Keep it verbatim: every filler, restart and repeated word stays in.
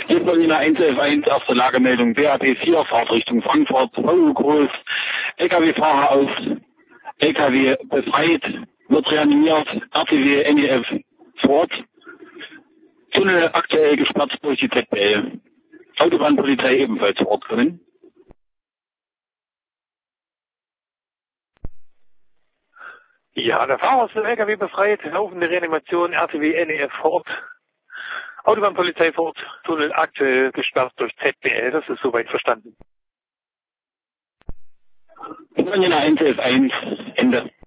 Hier Berliner eins elf eins, erste Lagemeldung, B A P vier, Fahrtrichtung Frankfurt, V U groß, L K W-Fahrer auf, L K W befreit, wird reanimiert, R T W N E F fort, Tunnel aktuell gesperrt durch die Z B L. Autobahnpolizei ebenfalls vor Ort drin. Ja, der Fahrer ist vom L K W befreit, laufende Reanimation, R T W N E F fort. Autobahnpolizei fort, Tunnel aktuell gesperrt durch Z B L, das ist soweit verstanden. Berliner eins elf eins, Ende.